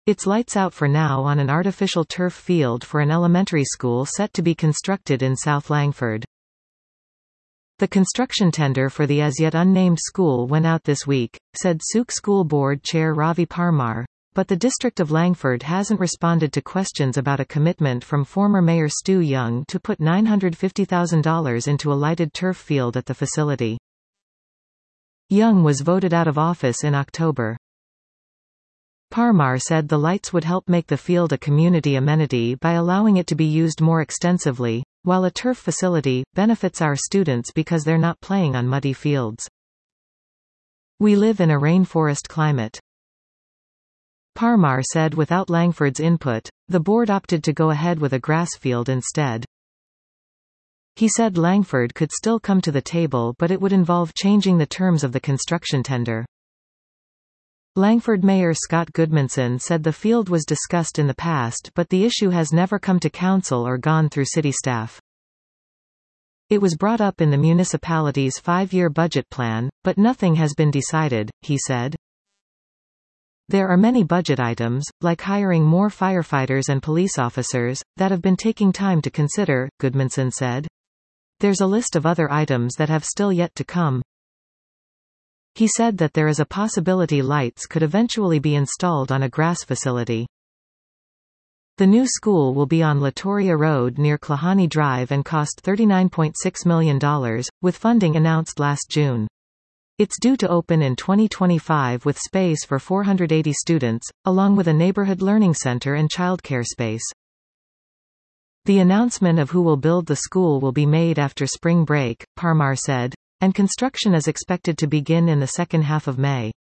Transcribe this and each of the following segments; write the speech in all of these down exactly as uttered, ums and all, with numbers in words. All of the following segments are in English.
It's lights out for now on an artificial turf field for an elementary school set to be constructed in South Langford. The construction tender for the as-yet unnamed school went out this week, said Sook School Board Chair Ravi Parmar, but the District of Langford hasn't responded to questions about a commitment from former Mayor Stu Young to put nine hundred fifty thousand dollars into a lighted turf field at the facility. Young was voted out of office in October. Parmar said the lights would help make the field a community amenity by allowing it to be used more extensively, while a turf facility benefits our students because they're not playing on muddy fields. We live in a rainforest climate. Parmar said without Langford's input, the board opted to go ahead with a grass field instead. He said Langford could still come to the table, but it would involve changing the terms of the construction tender. Langford Mayor Scott Goodmanson said the field was discussed in the past, but the issue has never come to council or gone through city staff. It was brought up in the municipality's five-year budget plan, but nothing has been decided, he said. There are many budget items, like hiring more firefighters and police officers, that have been taking time to consider, Goodmanson said. There's a list of other items that have still yet to come. He said that there is a possibility lights could eventually be installed on a grass facility. The new school will be on Latoria Road near Klahani Drive and cost thirty-nine point six million dollars, with funding announced last June. It's due to open in twenty twenty-five with space for four hundred eighty students, along with a neighborhood learning center and childcare space. The announcement of who will build the school will be made after spring break, Parmar said, and construction is expected to begin in the second half of May.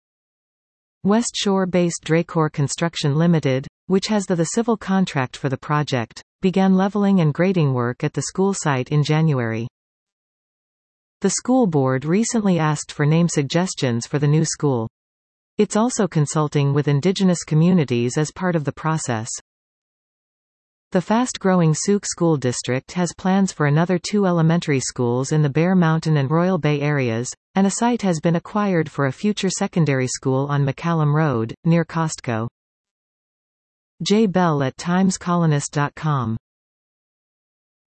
West Shore-based Dracor Construction Limited, which has the, the civil contract for the project, began leveling and grading work at the school site in January. The school board recently asked for name suggestions for the new school. It's also consulting with indigenous communities as part of the process. The fast-growing Sook School District has plans for another two elementary schools in the Bear Mountain and Royal Bay areas, and a site has been acquired for a future secondary school on McCallum Road, near Costco. Jay Bell at times colonist dot com